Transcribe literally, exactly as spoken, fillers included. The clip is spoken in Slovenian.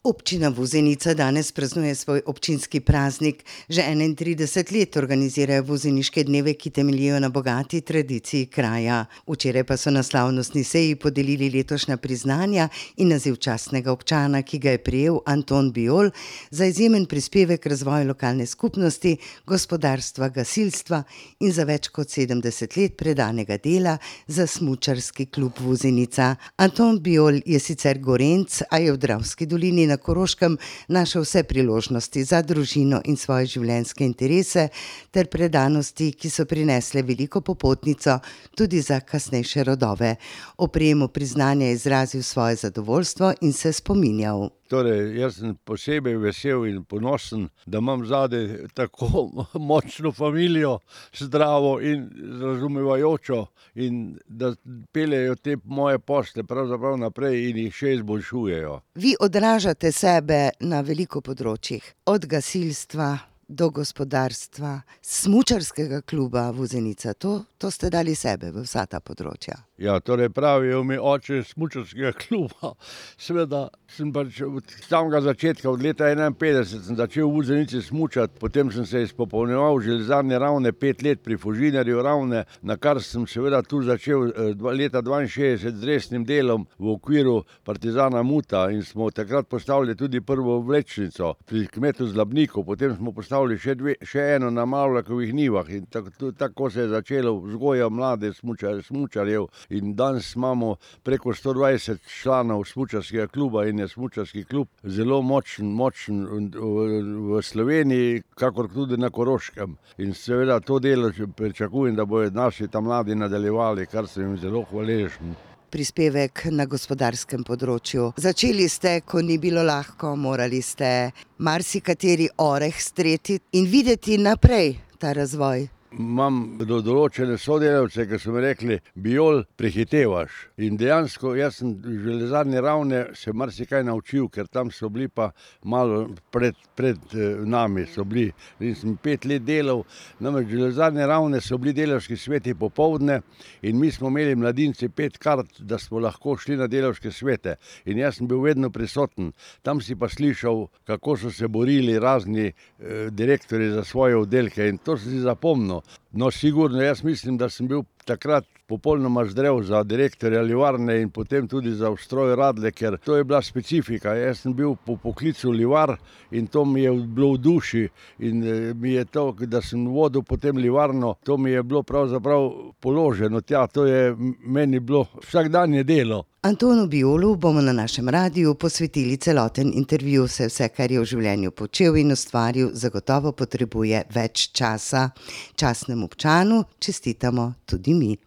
Občina Vuzenica danes praznuje svoj občinski praznik. Že enaintrideset let organizirajo vuzeniške dneve, ki temeljijo na bogati tradiciji kraja. Včeraj pa so na slavnostni seji podelili letošnja priznanja in naziv častnega občana, ki ga je prejel Anton Bijol za izjemen prispevek k razvoju lokalne skupnosti, gospodarstva, gasilstva in za več kot sedemdeset let predanega dela za smučarski klub Vuzenica. Anton Bijol je sicer Gorenjec, a je v Dravski dolini na Koroškem našel vse priložnosti za družino in svoje življenjske interese ter predanosti, ki so prinesle veliko popotnico tudi za kasnejše rodove. O prejemu priznanja je izrazil svoje zadovoljstvo in se spominjal. Torej, jaz sem posebej vesel in ponosen, da imam zadaj tako močno familijo, zdravo in razumevajočo, in da peljejo te moje posle pravzaprav naprej in jih še izboljšujejo. Vi odražate sebe na veliko področjih, od gasilstva do gospodarstva, smučarskega kluba Vuzenica. To, to ste dali sebe v vsa ta področja. Ja, torej pravijo mi oče smučarskega kluba. Seveda sem pač od samega začetka, od leta enainpetdeset sem začel v Vuzenici smučati, potem sem se izpopolnjeval v Železarni Ravne pet let pri Fužinarju Ravne, na kar sem seveda tu začel leta dvainšestdeset z resnim delom v okviru Partizana Muta in smo takrat postavili tudi prvo vlečnico pri kmetu Zlabniku, potem smo postavili še, dve, še eno na Mavlakovih njivah in tako, tako se je začelo vzgoja mlade smučar, smučarjev. In danes imamo preko sto dvajset članov smučarskega kluba in je smučarski klub zelo močen, močen v Sloveniji, kakor tudi na Koroškem. In seveda to delo pričakujem, da bodo naši tam mladi nadaljevali, kar sem jim zelo hvaležen. Prispevek na gospodarskem področju. Začeli ste, ko ni bilo lahko, morali ste marsikateri oreh streti in videti naprej ta razvoj. Imam do določene sodelavce, ki so mi rekli, Bijol, prehitevaš. In dejansko jaz sem v Železarni Ravne se marsikaj naučil, ker tam so bili pa malo pred, pred nami so bili. In sem pet let delal, namreč v Železarni Ravne so bili delavski sveti popoldne in mi smo imeli mladinci pet kart, da smo lahko šli na delavske svete. In jaz sem bil vedno prisoten. Tam si pa slišal, kako so se borili razni eh, direktorji za svoje oddelke in to sem si zapomnil. No, sigurno, jaz mislim, da sem bil takrat popolnoma zdrav za direktorja livarne in potem tudi za ustroj radle, ker to je bila specifika. Jaz sem bil po poklicu livar in to mi je bilo v duši in mi je to, da sem vodil potem livarno, to mi je bilo pravzaprav položeno tja, to je meni bilo vsakdanje delo. Antonu Bijolu bomo na našem radiju posvetili celoten intervju, saj vse, kar je v življenju počel in ustvaril, zagotovo potrebuje več časa. Častnemu občanu čestitamo tudi mi.